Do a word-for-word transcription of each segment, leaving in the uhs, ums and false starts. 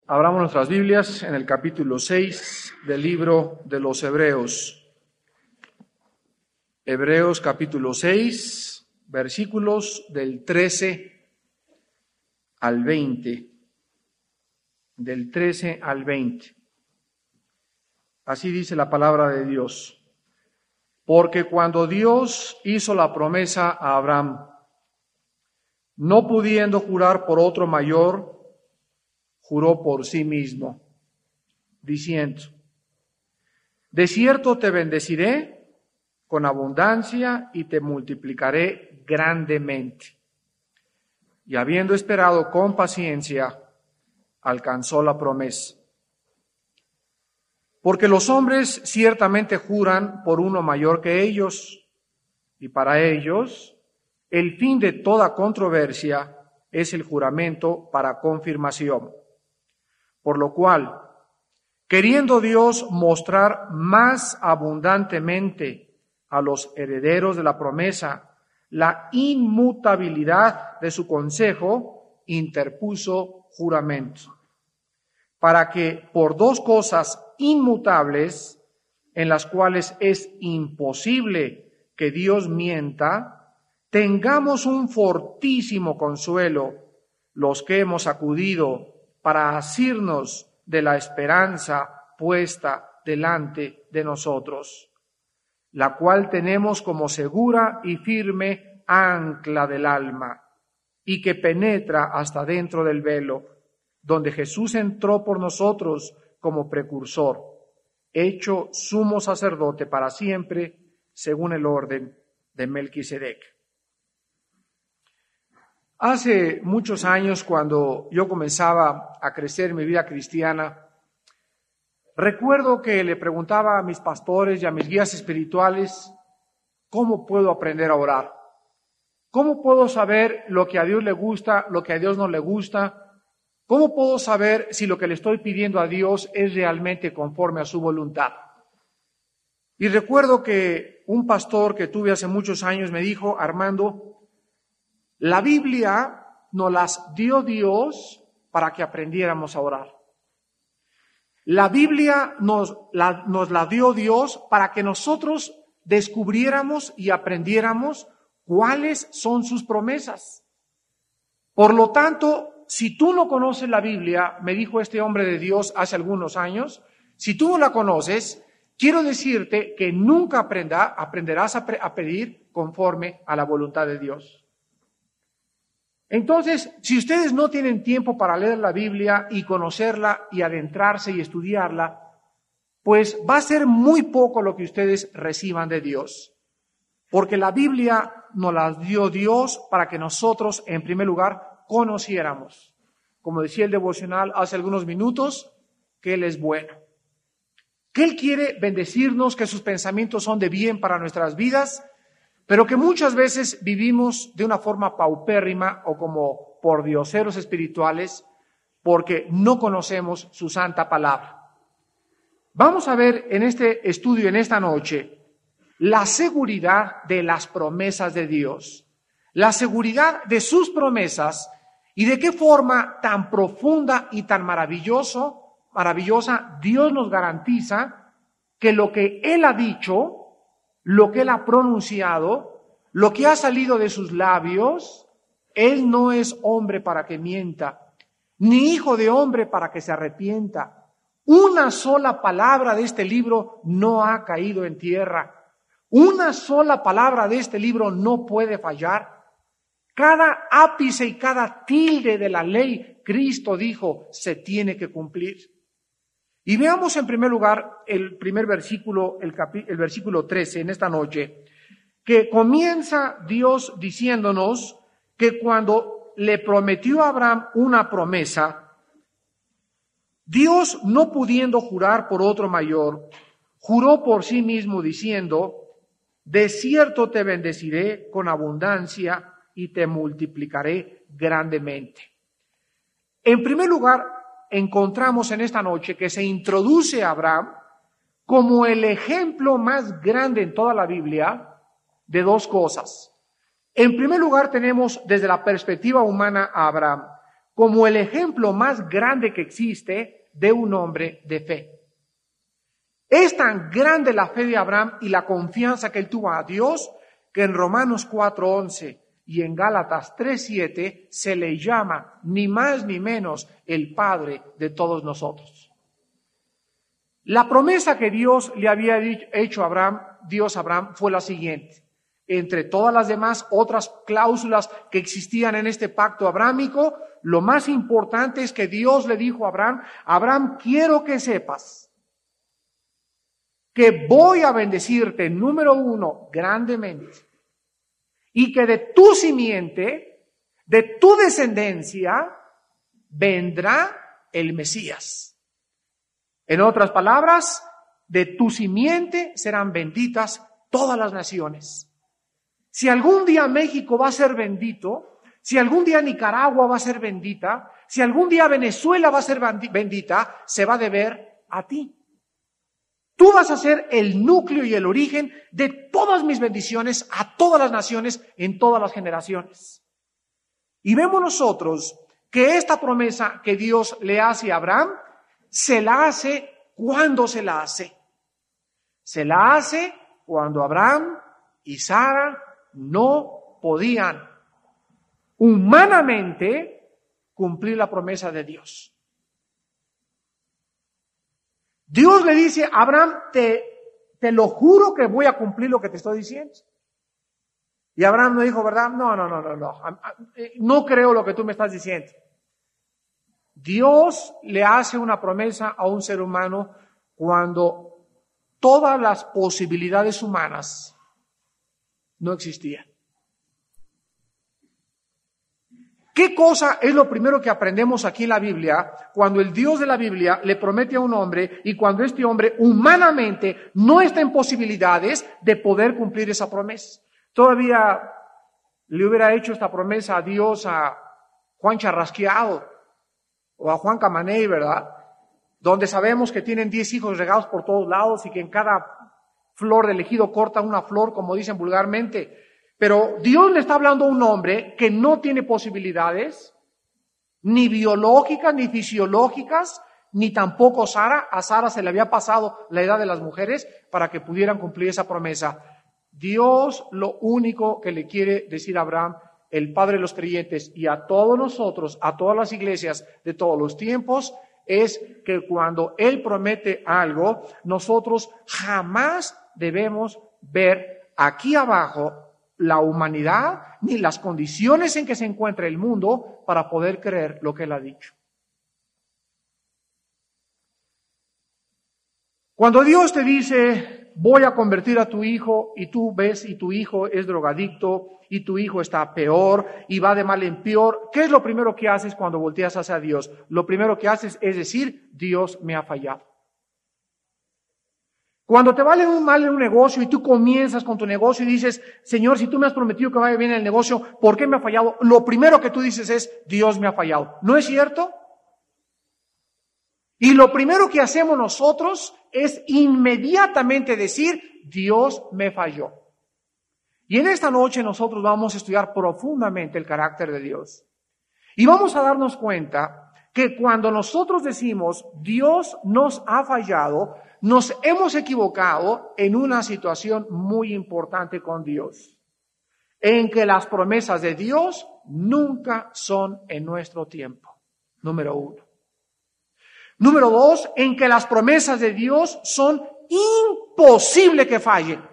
Abramos nuestras Biblias en el capítulo seis del libro de los Hebreos. Hebreos capítulo seis, versículos del trece al veinte. Del trece al veinte. Así dice la palabra de Dios. Porque cuando Dios hizo la promesa a Abraham, no pudiendo jurar por otro mayor, juró por sí mismo, diciendo: de cierto te bendeciré con abundancia y te multiplicaré grandemente. Y habiendo esperado con paciencia, alcanzó la promesa. Porque los hombres ciertamente juran por uno mayor que ellos, y para ellos el fin de toda controversia es el juramento para confirmación. Por lo cual, queriendo Dios mostrar más abundantemente a los herederos de la promesa la inmutabilidad de su consejo, interpuso juramento, para que por dos cosas inmutables, en las cuales es imposible que Dios mienta, tengamos un fortísimo consuelo los que hemos acudido para asirnos de la esperanza puesta delante de nosotros, la cual tenemos como segura y firme ancla del alma, y que penetra hasta dentro del velo, donde Jesús entró por nosotros como precursor, hecho sumo sacerdote para siempre, según el orden de Melquisedec. Hace muchos años, cuando yo comenzaba a crecer en mi vida cristiana, recuerdo que le preguntaba a mis pastores y a mis guías espirituales, ¿cómo puedo aprender a orar? ¿Cómo puedo saber lo que a Dios le gusta, lo que a Dios no le gusta? ¿Cómo puedo saber si lo que le estoy pidiendo a Dios es realmente conforme a su voluntad? Y recuerdo que un pastor que tuve hace muchos años me dijo: Armando, la Biblia nos las dio Dios para que aprendiéramos a orar. La Biblia nos la, nos la dio Dios para que nosotros descubriéramos y aprendiéramos cuáles son sus promesas. Por lo tanto, si tú no conoces la Biblia, me dijo este hombre de Dios hace algunos años, si tú no la conoces, quiero decirte que nunca aprenda, aprenderás a, pre, a pedir conforme a la voluntad de Dios. Entonces, si ustedes no tienen tiempo para leer la Biblia y conocerla y adentrarse y estudiarla, pues va a ser muy poco lo que ustedes reciban de Dios. Porque la Biblia nos la dio Dios para que nosotros, en primer lugar, conociéramos. Como decía el devocional hace algunos minutos, que Él es bueno. Que Él quiere bendecirnos, que sus pensamientos son de bien para nuestras vidas, pero que muchas veces vivimos de una forma paupérrima o como pordioseros espirituales porque no conocemos su santa palabra. Vamos a ver en este estudio, en esta noche, la seguridad de las promesas de Dios, la seguridad de sus promesas y de qué forma tan profunda y tan maravilloso, maravillosa Dios nos garantiza que lo que Él ha dicho, lo que Él ha pronunciado, lo que ha salido de sus labios, Él no es hombre para que mienta, ni hijo de hombre para que se arrepienta. Una sola palabra de este libro no ha caído en tierra. Una sola palabra de este libro no puede fallar. Cada ápice y cada tilde de la ley, Cristo dijo, se tiene que cumplir. Y veamos en primer lugar el primer versículo, el, capi, el versículo trece en esta noche, que comienza Dios diciéndonos que cuando le prometió a Abraham una promesa, Dios, no pudiendo jurar por otro mayor, juró por sí mismo diciendo: de cierto te bendeciré con abundancia y te multiplicaré grandemente. En primer lugar, encontramos en esta noche que se introduce a Abraham como el ejemplo más grande en toda la Biblia de dos cosas. En primer lugar, tenemos desde la perspectiva humana a Abraham como el ejemplo más grande que existe de un hombre de fe. Es tan grande la fe de Abraham y la confianza que él tuvo a Dios que en Romanos cuatro once y en Gálatas tres siete se le llama ni más ni menos el Padre de todos nosotros. La promesa que Dios le había hecho a Abraham, Dios a Abraham, fue la siguiente. Entre todas las demás otras cláusulas que existían en este pacto abrámico, lo más importante es que Dios le dijo a Abraham, Abraham, quiero que sepas que voy a bendecirte, número uno, grandemente, y que de tu simiente, de tu descendencia, vendrá el Mesías. En otras palabras, de tu simiente serán benditas todas las naciones. Si algún día México va a ser bendito, si algún día Nicaragua va a ser bendita, si algún día Venezuela va a ser bendita, se va a deber a ti. Tú vas a ser el núcleo y el origen de todas mis bendiciones a todas las naciones en todas las generaciones. Y vemos nosotros que esta promesa que Dios le hace a Abraham, se la hace cuando se la hace. Se la hace cuando Abraham y Sara no podían humanamente cumplir la promesa de Dios. Dios le dice a Abraham, te, te lo juro que voy a cumplir lo que te estoy diciendo. Y Abraham no dijo, ¿verdad? No, no, no, no, no. No creo lo que tú me estás diciendo. Dios le hace una promesa a un ser humano cuando todas las posibilidades humanas no existían. ¿Qué cosa es lo primero que aprendemos aquí en la Biblia cuando el Dios de la Biblia le promete a un hombre y cuando este hombre humanamente no está en posibilidades de poder cumplir esa promesa? Todavía le hubiera hecho esta promesa a Dios a Juan Charrasqueado o a Juan Camaney, ¿verdad? Donde sabemos que tienen diez hijos regados por todos lados y que en cada flor del ejido cortan una flor, como dicen vulgarmente. Pero Dios le está hablando a un hombre que no tiene posibilidades, ni biológicas, ni fisiológicas, ni tampoco Sara. A Sara se le había pasado la edad de las mujeres para que pudieran cumplir esa promesa. Dios lo único que le quiere decir a Abraham, el Padre de los creyentes, y a todos nosotros, a todas las iglesias de todos los tiempos, es que cuando Él promete algo, nosotros jamás debemos ver aquí abajo la humanidad ni las condiciones en que se encuentra el mundo para poder creer lo que Él ha dicho. Cuando Dios te dice, voy a convertir a tu hijo, y tú ves y tu hijo es drogadicto, y tu hijo está peor, y va de mal en peor, ¿qué es lo primero que haces cuando volteas hacia Dios? Lo primero que haces es decir, Dios me ha fallado. Cuando te vale un mal en un negocio y tú comienzas con tu negocio y dices, Señor, si tú me has prometido que vaya bien el negocio, ¿por qué me ha fallado? Lo primero que tú dices es, Dios me ha fallado. ¿No es cierto? Y lo primero que hacemos nosotros es inmediatamente decir, Dios me falló. Y en esta noche nosotros vamos a estudiar profundamente el carácter de Dios. Y vamos a darnos cuenta que cuando nosotros decimos, Dios nos ha fallado, nos hemos equivocado en una situación muy importante con Dios, en que las promesas de Dios nunca son en nuestro tiempo, número uno. Número dos, en que las promesas de Dios son imposible que fallen.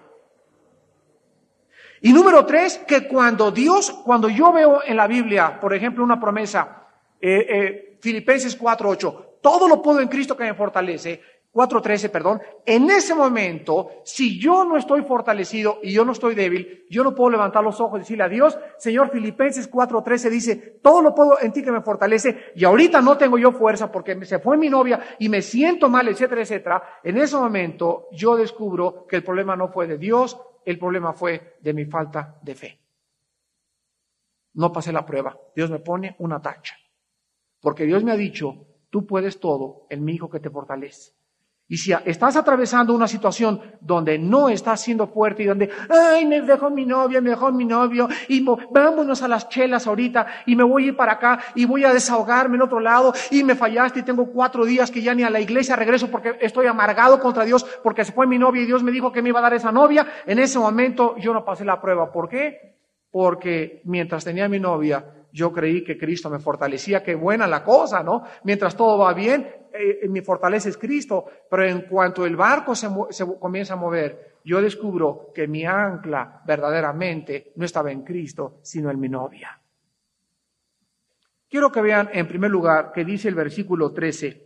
Y número tres, que cuando Dios, cuando yo veo en la Biblia, por ejemplo, una promesa, eh, eh, Filipenses cuatro ocho, todo lo puedo en Cristo que me fortalece, cuatro trece, perdón, en ese momento, si yo no estoy fortalecido y yo no estoy débil, yo no puedo levantar los ojos y decirle a Dios, Señor, Filipenses cuatro trece dice, todo lo puedo en ti que me fortalece, y ahorita no tengo yo fuerza porque se fue mi novia y me siento mal, etcétera, etcétera. En ese momento yo descubro que el problema no fue de Dios, el problema fue de mi falta de fe. No pasé la prueba, Dios me pone una tacha, porque Dios me ha dicho, tú puedes todo en mi Hijo que te fortalece. Y si estás atravesando una situación donde no estás siendo fuerte y donde, ay, me dejó mi novia, me dejó mi novio, y mo- vámonos a las chelas ahorita, y me voy a ir para acá, y voy a desahogarme en otro lado, y me fallaste, y tengo cuatro días que ya ni a la iglesia regreso porque estoy amargado contra Dios, porque se fue mi novia y Dios me dijo que me iba a dar esa novia. En ese momento yo no pasé la prueba. ¿Por qué? Porque mientras tenía mi novia, yo creí que Cristo me fortalecía. Qué buena la cosa, ¿no? Mientras todo va bien, eh, mi fortaleza es Cristo. Pero en cuanto el barco se, se comienza a mover, yo descubro que mi ancla verdaderamente no estaba en Cristo, sino en mi novia. Quiero que vean en primer lugar que dice el versículo trece,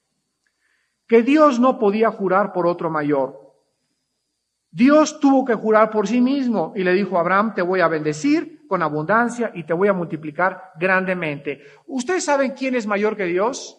que Dios no podía jurar por otro mayor. Dios tuvo que jurar por sí mismo y le dijo a Abraham, te voy a bendecir con abundancia y te voy a multiplicar grandemente. ¿Ustedes saben quién es mayor que Dios?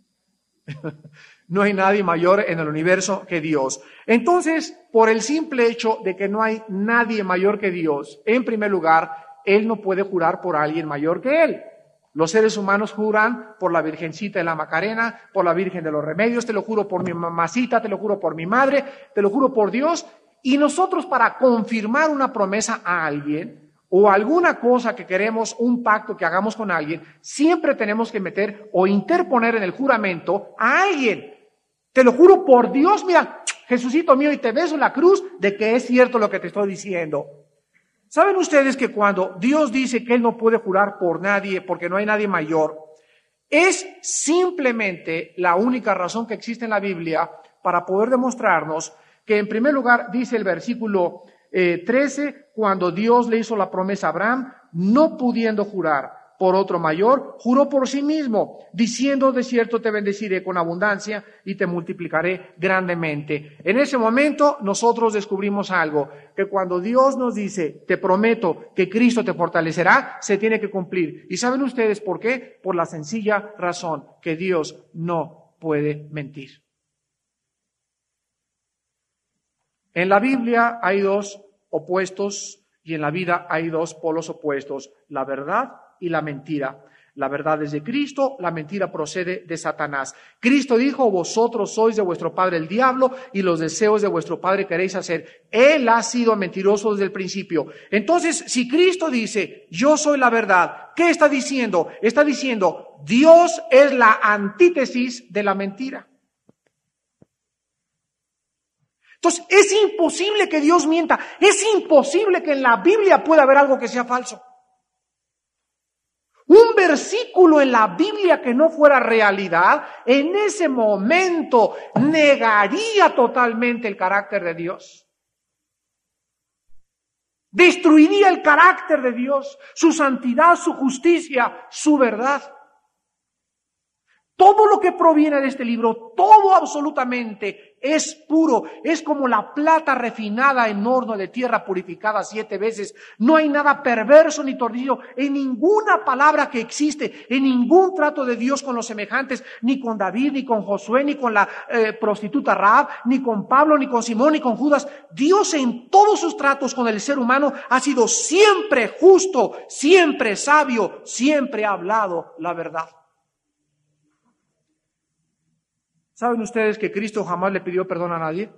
No hay nadie mayor en el universo que Dios. Entonces, por el simple hecho de que no hay nadie mayor que Dios, en primer lugar, Él no puede jurar por alguien mayor que Él. Los seres humanos juran por la Virgencita de la Macarena, por la Virgen de los Remedios, te lo juro por mi mamacita, te lo juro por mi madre, te lo juro por Dios. Y nosotros, para confirmar una promesa a alguien o alguna cosa que queremos, un pacto que hagamos con alguien, siempre tenemos que meter o interponer en el juramento a alguien. Te lo juro por Dios, mira, Jesucito mío, y te beso en la cruz de que es cierto lo que te estoy diciendo. ¿Saben ustedes que cuando Dios dice que Él no puede jurar por nadie porque no hay nadie mayor, es simplemente la única razón que existe en la Biblia para poder demostrarnos que en primer lugar dice el versículo eh, trece, cuando Dios le hizo la promesa a Abraham, no pudiendo jurar por otro mayor, juró por sí mismo, diciendo, de cierto te bendeciré con abundancia y te multiplicaré grandemente. En ese momento nosotros descubrimos algo, que cuando Dios nos dice, te prometo que Cristo te fortalecerá, se tiene que cumplir. ¿Y saben ustedes por qué? Por la sencilla razón que Dios no puede mentir. En la Biblia hay dos opuestos y en la vida hay dos polos opuestos, la verdad y la mentira. La verdad es de Cristo, la mentira procede de Satanás. Cristo dijo, vosotros sois de vuestro padre el diablo y los deseos de vuestro padre queréis hacer. Él ha sido mentiroso desde el principio. Entonces, si Cristo dice, yo soy la verdad, ¿qué está diciendo? Está diciendo, Dios es la antítesis de la mentira. Entonces, es imposible que Dios mienta. Es imposible que en la Biblia pueda haber algo que sea falso. Un versículo en la Biblia que no fuera realidad, en ese momento negaría totalmente el carácter de Dios. Destruiría el carácter de Dios, su santidad, su justicia, su verdad. Todo lo que proviene de este libro, todo absolutamente es puro, es como la plata refinada en horno de tierra purificada siete veces. No hay nada perverso ni torcido en ninguna palabra que existe, en ningún trato de Dios con los semejantes, ni con David, ni con Josué, ni con la eh, prostituta Rahab, ni con Pablo, ni con Simón, ni con Judas. Dios en todos sus tratos con el ser humano ha sido siempre justo, siempre sabio, siempre ha hablado la verdad. ¿Saben ustedes que Cristo jamás le pidió perdón a nadie?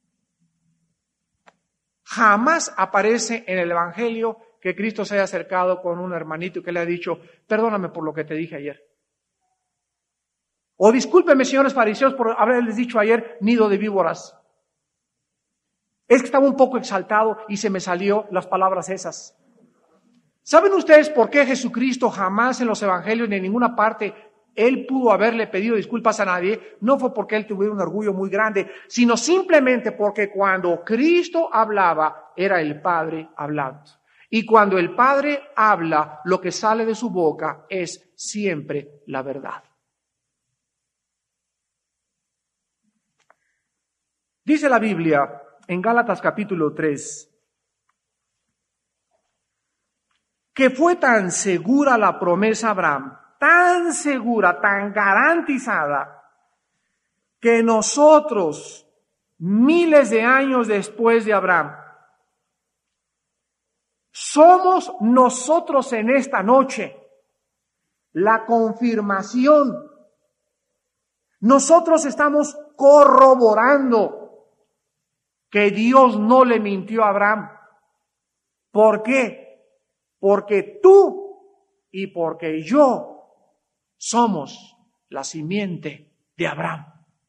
Jamás aparece en el Evangelio que Cristo se haya acercado con un hermanito y que le ha dicho, perdóname por lo que te dije ayer. O discúlpeme, señores fariseos, por haberles dicho ayer nido de víboras. Es que estaba un poco exaltado y se me salió las palabras esas. ¿Saben ustedes por qué Jesucristo jamás en los Evangelios ni en ninguna parte Él pudo haberle pedido disculpas a nadie? No fue porque Él tuviera un orgullo muy grande, sino simplemente porque cuando Cristo hablaba, era el Padre hablando. Y cuando el Padre habla, lo que sale de su boca es siempre la verdad. Dice la Biblia en Gálatas capítulo tres, que fue tan segura la promesa a Abraham, tan segura, tan garantizada, que nosotros, miles de años después de Abraham, somos nosotros en esta noche la confirmación Nosotros estamos corroborando que Dios no le mintió a Abraham. ¿Por qué? Porque tú y porque yo somos la simiente de Abraham.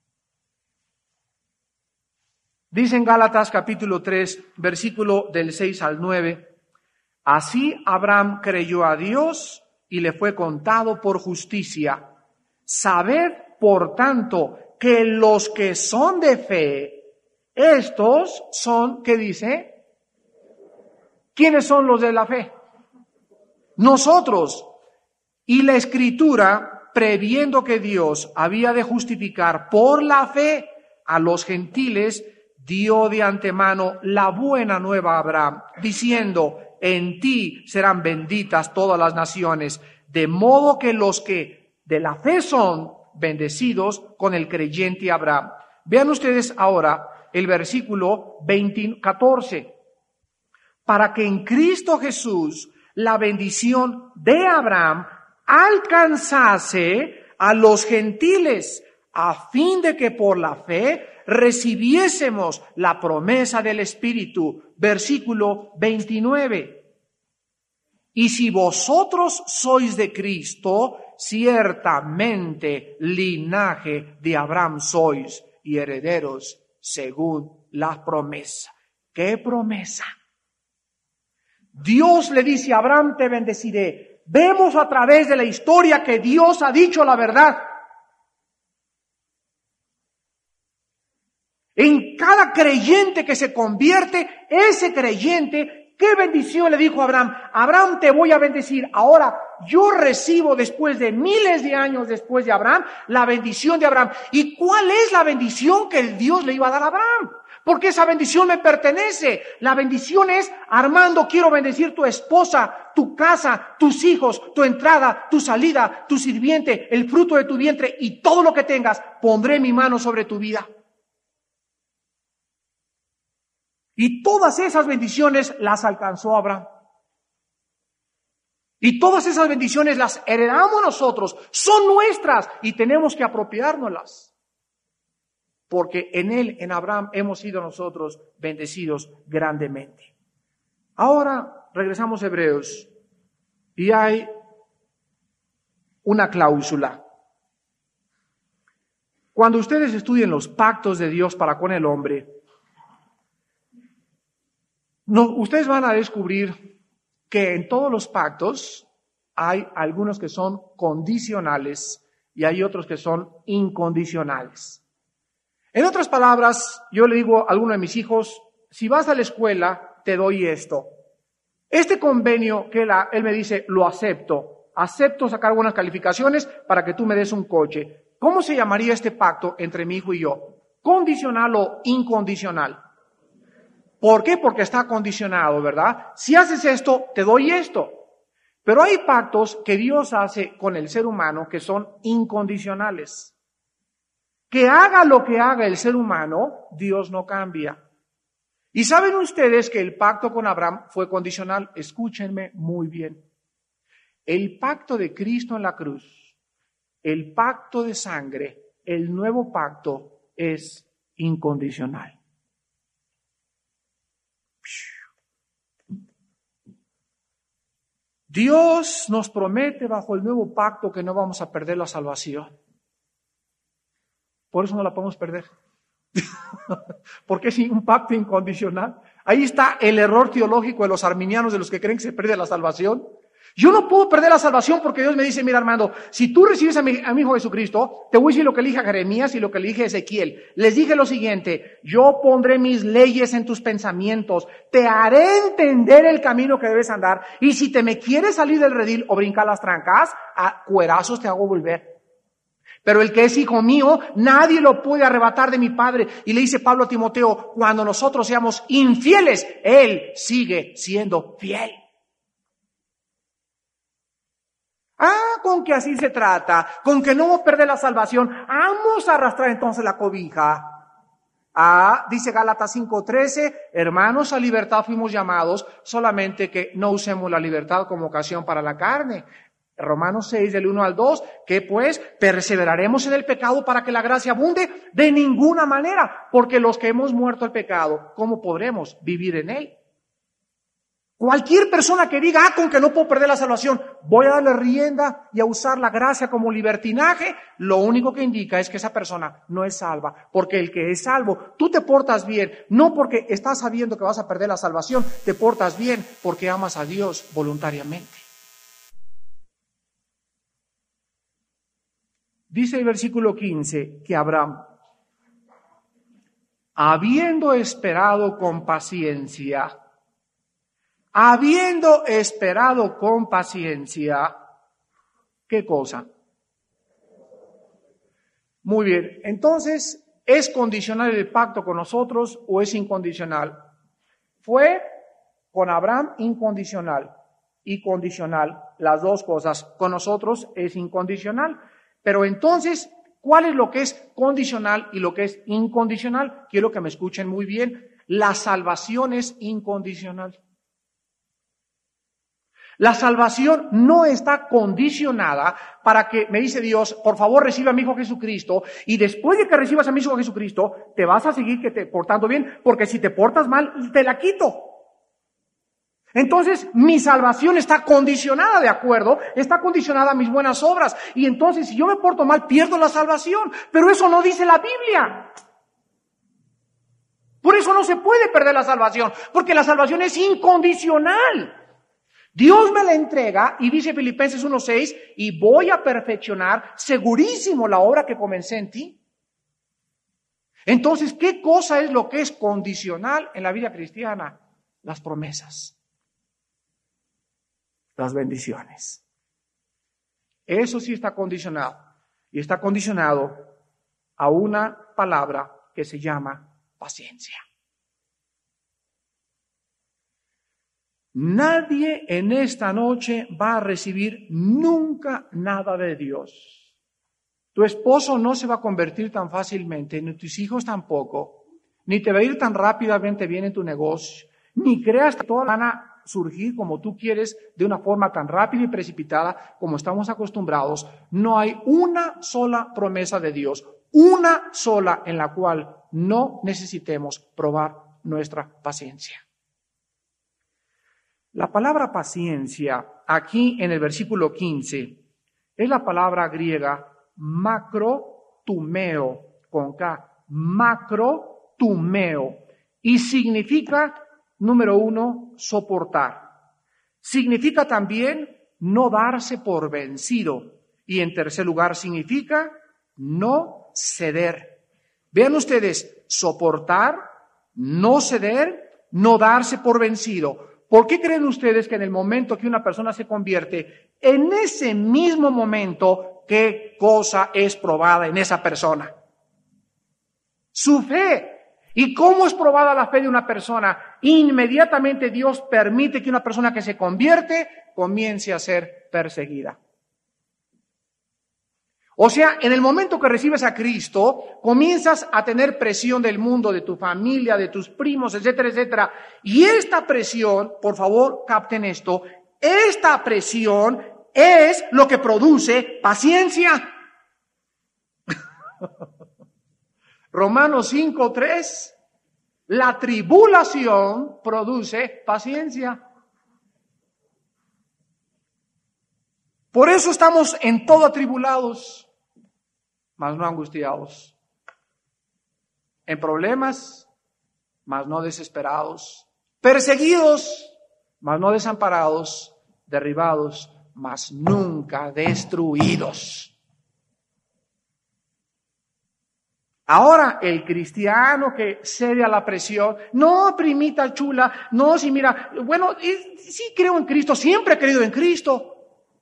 Dice en Gálatas capítulo tres, versículo del seis al nueve, así Abraham creyó a Dios y le fue contado por justicia. Sabed, por tanto, que los que son de fe, estos son, ¿qué dice? ¿Quiénes son los de la fe? Nosotros. Y la Escritura, previendo que Dios había de justificar por la fe a los gentiles, dio de antemano la buena nueva a Abraham, diciendo, en ti serán benditas todas las naciones, de modo que los que de la fe son bendecidos con el creyente Abraham. Vean ustedes ahora el versículo veinte, catorce. Para que en Cristo Jesús la bendición de Abraham alcanzase a los gentiles, a fin de que por la fe recibiésemos la promesa del Espíritu. Versículo veintinueve. Y si vosotros sois de Cristo, ciertamente linaje de Abraham sois y herederos según la promesa. ¿Qué promesa? Dios le dice a Abraham, te bendeciré. Vemos a través de la historia que Dios ha dicho la verdad. En cada creyente que se convierte, ese creyente, ¿qué bendición le dijo a Abraham? Abraham, te voy a bendecir. Ahora, yo recibo después de miles de años después de Abraham, la bendición de Abraham. ¿Y cuál es la bendición que Dios le iba a dar a Abraham? Porque esa bendición me pertenece. La bendición es, Armando, quiero bendecir tu esposa, tu casa, tus hijos, tu entrada, tu salida, tu sirviente, el fruto de tu vientre y todo lo que tengas. Pondré mi mano sobre tu vida. Y todas esas bendiciones las alcanzó Abraham. Y todas esas bendiciones las heredamos nosotros, son nuestras y tenemos que apropiárnoslas. Porque en él, en Abraham, hemos sido nosotros bendecidos grandemente. Ahora regresamos a Hebreos y hay una cláusula. Cuando ustedes estudien los pactos de Dios para con el hombre, no, ustedes van a descubrir que en todos los pactos hay algunos que son condicionales y hay otros que son incondicionales. En otras palabras, yo le digo a alguno de mis hijos, si vas a la escuela, te doy esto. Este convenio que él, él me dice, lo acepto. Acepto sacar buenas calificaciones para que tú me des un coche. ¿Cómo se llamaría este pacto entre mi hijo y yo? ¿Condicional o incondicional? ¿Por qué? Porque está condicionado, ¿verdad? Si haces esto, te doy esto. Pero hay pactos que Dios hace con el ser humano que son incondicionales. Que haga lo que haga el ser humano, Dios no cambia. Y saben ustedes que el pacto con Abraham fue condicional. Escúchenme muy bien. El pacto de Cristo en la cruz, el pacto de sangre, el nuevo pacto es incondicional. Dios nos promete bajo el nuevo pacto que no vamos a perder la salvación. Por eso no la podemos perder. Porque es un pacto incondicional. Ahí está el error teológico de los arminianos, de los que creen que se pierde la salvación. Yo no puedo perder la salvación porque Dios me dice, mira Armando, si tú recibes a mi, a mi hijo Jesucristo, te voy a decir lo que le dije a Jeremías y lo que le dije a Ezequiel. Les dije lo siguiente, yo pondré mis leyes en tus pensamientos, te haré entender el camino que debes andar, y si te me quieres salir del redil o brincar las trancas, a cuerazos te hago volver. Pero el que es hijo mío, nadie lo puede arrebatar de mi Padre. Y le dice Pablo a Timoteo, cuando nosotros seamos infieles, Él sigue siendo fiel. Ah, con que así se trata, con que no vamos a perder la salvación, vamos a arrastrar entonces la cobija. Ah, dice Gálatas cinco trece, hermanos, a libertad fuimos llamados, solamente que no usemos la libertad como ocasión para la carne. Romanos seis, del uno al dos, que pues perseveraremos en el pecado para que la gracia abunde. De ninguna manera, porque los que hemos muerto al pecado, ¿cómo podremos vivir en él? Cualquier persona que diga, ah, con que no puedo perder la salvación, voy a darle rienda y a usar la gracia como libertinaje, lo único que indica es que esa persona no es salva. Porque el que es salvo, tú te portas bien, no porque estás sabiendo que vas a perder la salvación, te portas bien porque amas a Dios voluntariamente. Dice el versículo quince que Abraham, habiendo esperado con paciencia, habiendo esperado con paciencia, ¿qué cosa? Muy bien, entonces, ¿es condicional el pacto con nosotros o es incondicional? Fue con Abraham incondicional y condicional, las dos cosas. Con nosotros es incondicional. Pero entonces, ¿cuál es lo que es condicional y lo que es incondicional? Quiero que me escuchen muy bien. La salvación es incondicional. La salvación no está condicionada para que, me dice Dios, por favor recibe a mi Hijo Jesucristo, y después de que recibas a mi Hijo Jesucristo, te vas a seguir que te portando bien, porque si te portas mal, te la quito. Entonces, mi salvación está condicionada, ¿de acuerdo? Está condicionada a mis buenas obras. Y entonces, si yo me porto mal, pierdo la salvación. Pero eso no dice la Biblia. Por eso no se puede perder la salvación, porque la salvación es incondicional. Dios me la entrega, y dice Filipenses uno seis, y voy a perfeccionar segurísimo la obra que comencé en ti. Entonces, ¿qué cosa es lo que es condicional en la vida cristiana? Las promesas. Las bendiciones. Eso sí está condicionado. Y está condicionado a una palabra que se llama paciencia. Nadie en esta noche va a recibir nunca nada de Dios. Tu esposo no se va a convertir tan fácilmente, ni tus hijos tampoco, ni te va a ir tan rápidamente bien en tu negocio, ni creas que todas van a surgir como tú quieres de una forma tan rápida y precipitada como estamos acostumbrados. No hay una sola promesa de Dios, una sola en la cual no necesitemos probar nuestra paciencia. La palabra paciencia aquí en el versículo quince es la palabra griega macrotumeo, con K, macrotumeo, y significa, número uno, soportar. Significa también no darse por vencido. Y en tercer lugar significa no ceder. Vean ustedes, soportar, no ceder, no darse por vencido. ¿Por qué creen ustedes que en el momento que una persona se convierte, en ese mismo momento, qué cosa es probada en esa persona? Su fe. ¿Y cómo es probada la fe de una persona? Inmediatamente Dios permite que una persona que se convierte comience a ser perseguida. O sea, en el momento que recibes a Cristo, comienzas a tener presión del mundo, de tu familia, de tus primos, etcétera, etcétera. Y esta presión, por favor, capten esto, esta presión es lo que produce paciencia. Romanos cinco tres, la tribulación produce paciencia. Por eso estamos en todo atribulados, mas no angustiados. En problemas, mas no desesperados. Perseguidos, mas no desamparados. Derribados, mas nunca destruidos. Ahora, el cristiano que cede a la presión, no, primita chula, no, sí, mira, bueno, sí creo en Cristo, siempre he creído en Cristo.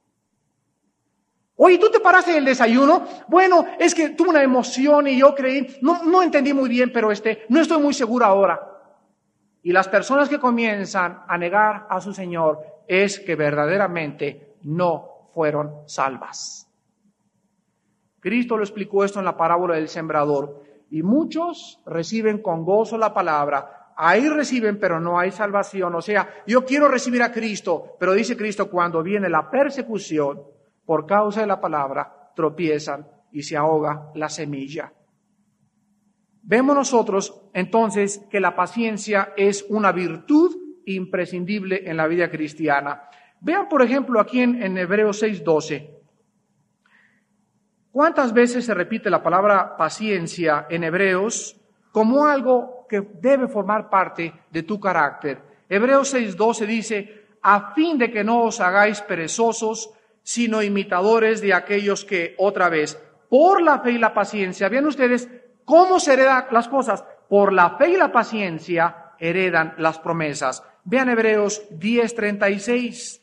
Oye, ¿tú te paraste en el desayuno? Bueno, es que tuve una emoción y yo creí, no, no entendí muy bien, pero este, no estoy muy seguro ahora. Y las personas que comienzan a negar a su Señor es que verdaderamente no fueron salvas. Cristo lo explicó esto en la parábola del sembrador. Y muchos reciben con gozo la palabra. Ahí reciben, pero no hay salvación. O sea, yo quiero recibir a Cristo, pero dice Cristo, cuando viene la persecución, por causa de la palabra, tropiezan y se ahoga la semilla. Vemos nosotros entonces que la paciencia es una virtud imprescindible en la vida cristiana. Vean, por ejemplo, aquí en, en Hebreos seis doce. ¿Cuántas veces se repite la palabra paciencia en Hebreos como algo que debe formar parte de tu carácter? Hebreos seis doce dice, a fin de que no os hagáis perezosos, sino imitadores de aquellos que, otra vez, por la fe y la paciencia, vean ustedes cómo se heredan las cosas, por la fe y la paciencia heredan las promesas. Vean Hebreos diez treinta y seis.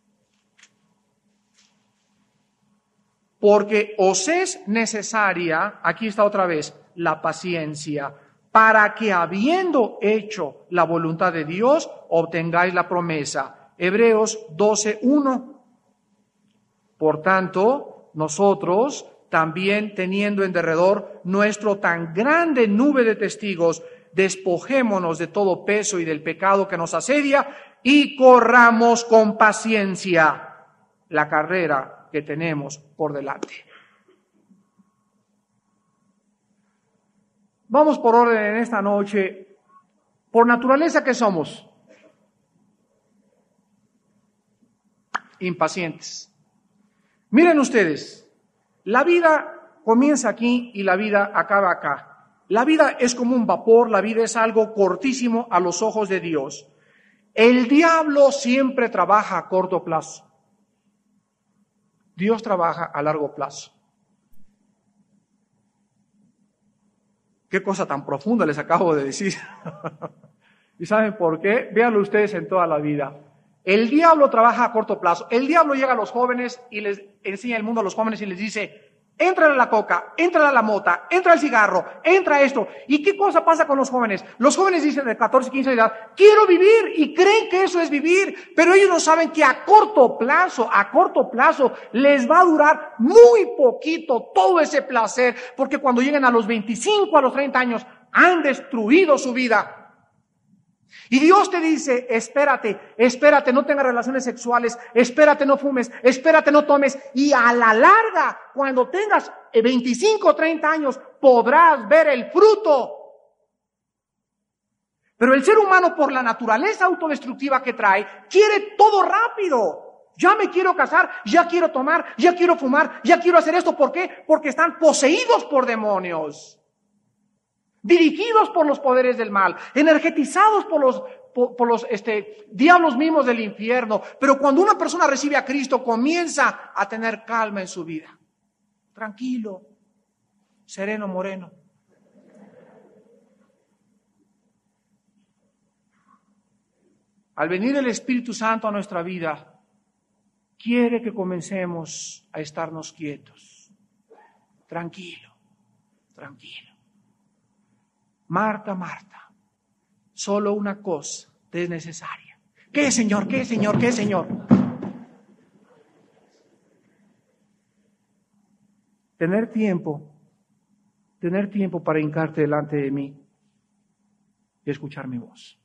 Porque os es necesaria, aquí está otra vez, la paciencia, para que habiendo hecho la voluntad de Dios, obtengáis la promesa. Hebreos doce uno. Por tanto, nosotros, también teniendo en derredor nuestro tan grande nube de testigos, despojémonos de todo peso y del pecado que nos asedia y corramos con paciencia la carrera que tenemos por delante. Vamos por orden en esta noche. Por naturaleza, ¿qué somos? Impacientes. Miren ustedes, la vida comienza aquí y la vida acaba acá. La vida es como un vapor, la vida es algo cortísimo a los ojos de Dios. El diablo siempre trabaja a corto plazo. Dios trabaja a largo plazo. Qué cosa tan profunda les acabo de decir. ¿Y saben por qué? Véanlo ustedes en toda la vida. El diablo trabaja a corto plazo. El diablo llega a los jóvenes y les enseña el mundo a los jóvenes y les dice, entra a la coca, entra a la mota, entra al cigarro, entra a esto. ¿Y qué cosa pasa con los jóvenes? Los jóvenes dicen de catorce, quince de edad, quiero vivir, y creen que eso es vivir, pero ellos no saben que a corto plazo, a corto plazo, les va a durar muy poquito todo ese placer, porque cuando lleguen a los veinticinco, a los treinta años, han destruido su vida. Y Dios te dice, espérate, espérate, no tengas relaciones sexuales, espérate, no fumes, espérate, no tomes, y a la larga, cuando tengas veinticinco o treinta años, podrás ver el fruto. Pero el ser humano, por la naturaleza autodestructiva que trae, quiere todo rápido. Ya me quiero casar, ya quiero tomar, ya quiero fumar, ya quiero hacer esto. ¿Por qué? Porque están poseídos por demonios. Dirigidos por los poderes del mal, energetizados por los, por, por los este, diablos mismos del infierno. Pero cuando una persona recibe a Cristo, comienza a tener calma en su vida. Tranquilo, sereno, moreno. Al venir el Espíritu Santo a nuestra vida, quiere que comencemos a estarnos quietos. Tranquilo, tranquilo. Marta, Marta, solo una cosa te es necesaria. ¿Qué, Señor? ¿Qué, Señor? ¿Qué, Señor? Tener tiempo, tener tiempo para hincarte delante de mí y escuchar mi voz.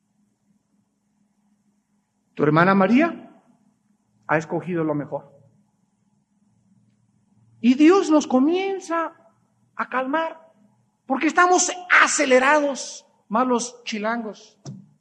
Tu hermana María ha escogido lo mejor. Y Dios nos comienza a calmar. Porque estamos acelerados, malos chilangos.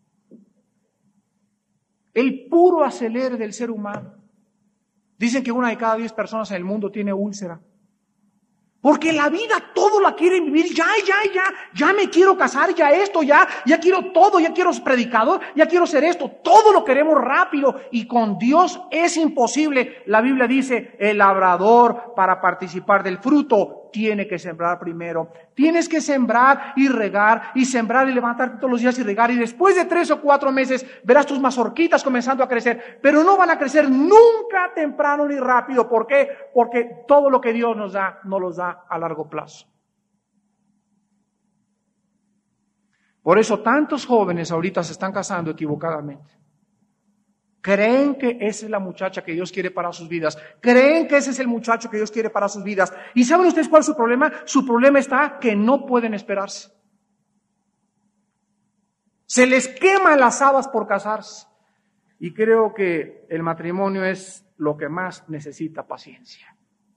El puro acelere del ser humano. Dicen que una de cada diez personas en el mundo tiene úlcera. Porque la vida todo la quieren vivir, ya, ya, ya, ya me quiero casar, ya esto, ya, ya quiero todo, ya quiero ser predicador, ya quiero ser esto, todo lo queremos rápido y con Dios es imposible. La Biblia dice, el labrador para participar del fruto tiene que sembrar primero. Tienes que sembrar y regar y sembrar y levantarte todos los días y regar y después de tres o cuatro meses verás tus mazorquitas comenzando a crecer, pero no van a crecer nunca temprano ni rápido. ¿Por qué? Porque todo lo que Dios nos da, nos los da a largo plazo. Por eso tantos jóvenes ahorita se están casando equivocadamente. Creen que esa es la muchacha que Dios quiere para sus vidas. Creen que ese es el muchacho que Dios quiere para sus vidas. ¿Y saben ustedes cuál es su problema? Su problema está que no pueden esperarse. Se les queman las habas por casarse. Y creo que el matrimonio es lo que más necesita paciencia.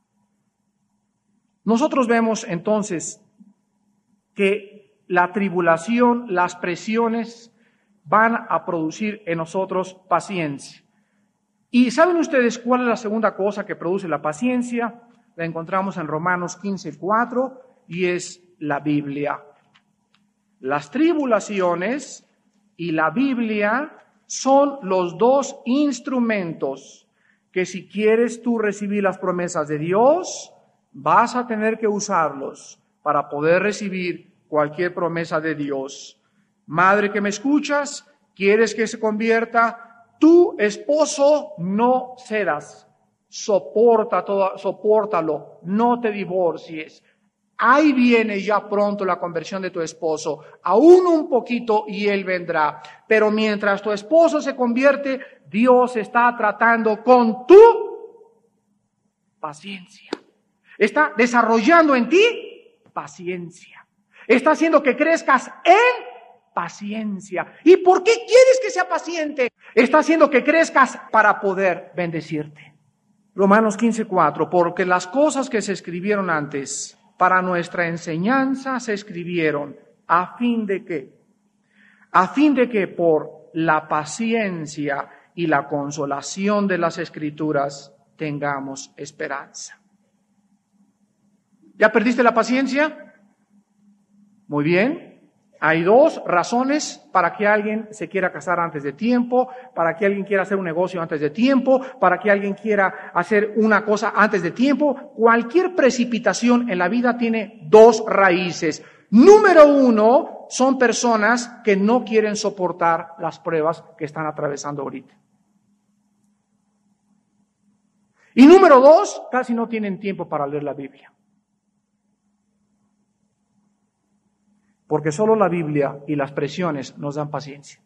Nosotros vemos entonces que la tribulación, las presiones van a producir en nosotros paciencia. ¿Y saben ustedes cuál es la segunda cosa que produce la paciencia? La encontramos en Romanos quince, cuatro, y es la Biblia. Las tribulaciones y la Biblia son los dos instrumentos que si quieres tú recibir las promesas de Dios, vas a tener que usarlos para poder recibir cualquier promesa de Dios. Madre que me escuchas, ¿quieres que se convierta tu esposo? No cedas, soporta todo, sopórtalo, no te divorcies. Ahí viene ya pronto la conversión de tu esposo, aún un poquito y él vendrá. Pero mientras tu esposo se convierte, Dios está tratando con tu paciencia. Está desarrollando en ti paciencia. Está haciendo que crezcas en paciencia. ¿Y por qué quieres que sea paciente? Está haciendo que crezcas para poder bendecirte. Romanos quince, cuatro, porque las cosas que se escribieron antes para nuestra enseñanza se escribieron a fin de que, a fin de que por la paciencia y la consolación de las Escrituras tengamos esperanza. ¿Ya perdiste la paciencia? Muy bien. Hay dos razones para que alguien se quiera casar antes de tiempo, para que alguien quiera hacer un negocio antes de tiempo, para que alguien quiera hacer una cosa antes de tiempo. Cualquier precipitación en la vida tiene dos raíces. Número uno, son personas que no quieren soportar las pruebas que están atravesando ahorita. Y número dos, casi no tienen tiempo para leer la Biblia. Porque solo la Biblia y las presiones nos dan paciencia.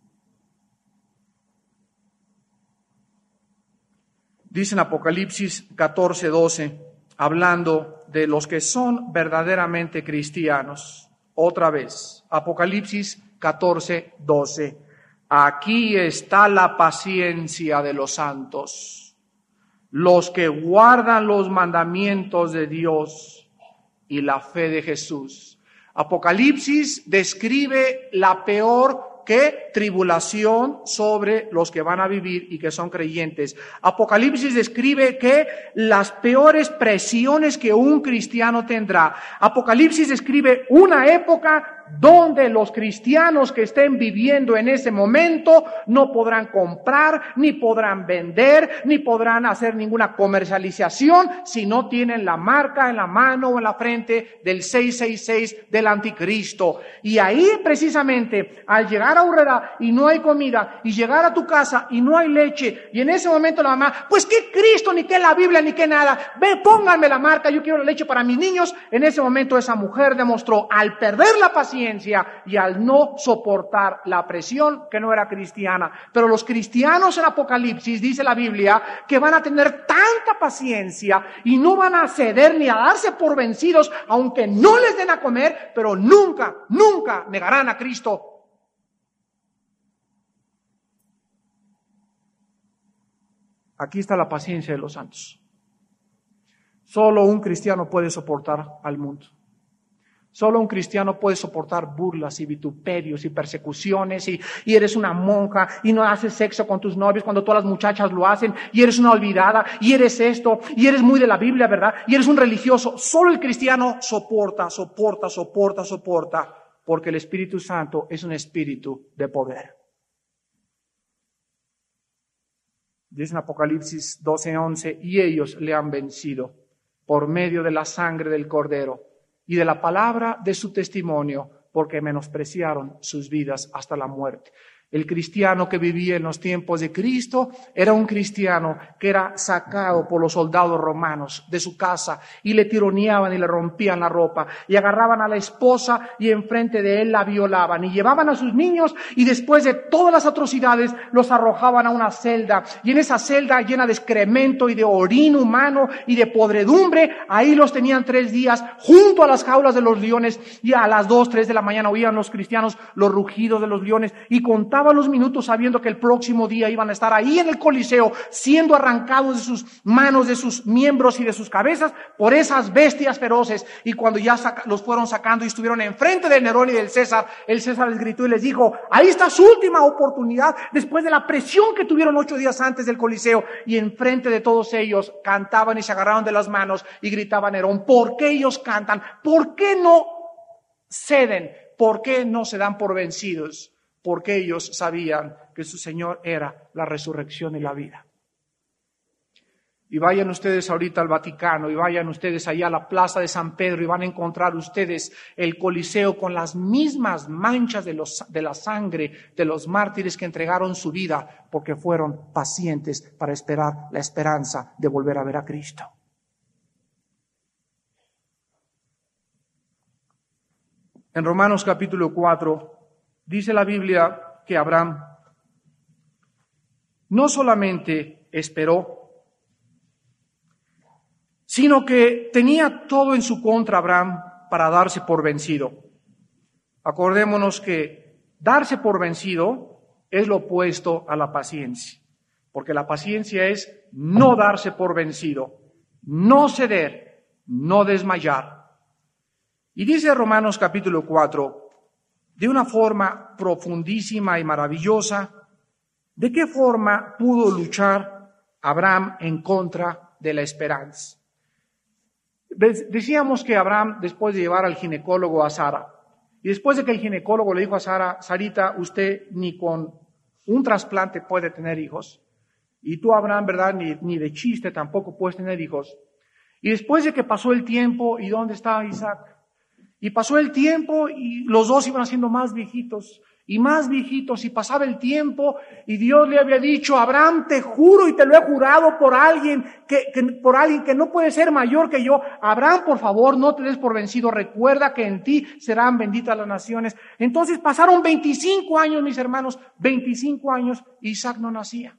Dice en Apocalipsis catorce, doce, hablando de los que son verdaderamente cristianos. Otra vez, Apocalipsis catorce, doce. Aquí está la paciencia de los santos, los que guardan los mandamientos de Dios y la fe de Jesús. Apocalipsis describe la peor que tribulación sobre los que van a vivir y que son creyentes. Apocalipsis describe que las peores presiones que un cristiano tendrá. Apocalipsis describe una época donde los cristianos que estén viviendo en ese momento no podrán comprar, ni podrán vender, ni podrán hacer ninguna comercialización si no tienen la marca en la mano o en la frente del seiscientos sesenta y seis del anticristo. Y ahí precisamente, al llegar a Urrera y no hay comida, y llegar a tu casa y no hay leche, y en ese momento la mamá, pues qué Cristo, ni qué la Biblia, ni qué nada, ve, pónganme la marca, yo quiero la leche para mis niños. En ese momento esa mujer demostró, al perder la paciencia y al no soportar la presión, que no era cristiana. Pero los cristianos en Apocalipsis, dice la Biblia, que van a tener tanta paciencia y no van a ceder ni a darse por vencidos, aunque no les den a comer, pero nunca, nunca negarán a Cristo. Aquí está la paciencia de los santos. Solo un cristiano puede soportar al mundo. Solo un cristiano puede soportar burlas y vituperios y persecuciones y, y eres una monja y no haces sexo con tus novios cuando todas las muchachas lo hacen y eres una olvidada y eres esto y eres muy de la Biblia, ¿verdad? Y eres un religioso. Solo el cristiano soporta, soporta, soporta, soporta, porque el Espíritu Santo es un espíritu de poder. Dice en Apocalipsis doce, once, y ellos le han vencido por medio de la sangre del Cordero y de la palabra de su testimonio, porque menospreciaron sus vidas hasta la muerte. El cristiano que vivía en los tiempos de Cristo era un cristiano que era sacado por los soldados romanos de su casa y le tironeaban y le rompían la ropa y agarraban a la esposa y enfrente de él la violaban y llevaban a sus niños y después de todas las atrocidades los arrojaban a una celda, y en esa celda llena de excremento y de orín humano y de podredumbre, ahí los tenían tres días junto a las jaulas de los leones, y a las dos, tres de la mañana oían los cristianos los rugidos de los leones y contaban contaban los minutos sabiendo que el próximo día iban a estar ahí en el Coliseo, siendo arrancados de sus manos, de sus miembros y de sus cabezas por esas bestias feroces. Y cuando ya saca, los fueron sacando y estuvieron enfrente de Nerón y del César, el César les gritó y les dijo: ahí está su última oportunidad, después de la presión que tuvieron ocho días antes del Coliseo. Y enfrente de todos ellos cantaban y se agarraron de las manos y gritaban a Nerón: ¿por qué ellos cantan? ¿Por qué no ceden? ¿Por qué no se dan por vencidos? Porque ellos sabían que su Señor era la resurrección y la vida. Y vayan ustedes ahorita al Vaticano, y vayan ustedes allá a la Plaza de San Pedro, y van a encontrar ustedes el Coliseo con las mismas manchas de, los, de la sangre de los mártires que entregaron su vida porque fueron pacientes para esperar la esperanza de volver a ver a Cristo. En Romanos capítulo cuatro, dice la Biblia que Abraham no solamente esperó, sino que tenía todo en su contra Abraham para darse por vencido. Acordémonos que darse por vencido es lo opuesto a la paciencia, porque la paciencia es no darse por vencido, no ceder, no desmayar. Y dice Romanos capítulo cuatro, de una forma profundísima y maravillosa, de qué forma pudo luchar Abraham en contra de la esperanza. Decíamos que Abraham, después de llevar al ginecólogo a Sara, y después de que el ginecólogo le dijo a Sara: Sarita, usted ni con un trasplante puede tener hijos, y tú, Abraham, ¿verdad? Ni, ni de chiste tampoco puedes tener hijos. Y después de que pasó el tiempo, ¿y dónde está Isaac? Y pasó el tiempo y los dos iban haciendo más viejitos y más viejitos, y pasaba el tiempo y Dios le había dicho: Abraham, te juro y te lo he jurado por alguien que, que, por alguien que no puede ser mayor que yo. Abraham, por favor, no te des por vencido, recuerda que en ti serán benditas las naciones. Entonces pasaron veinticinco años, mis hermanos, veinticinco años, y Isaac no nacía.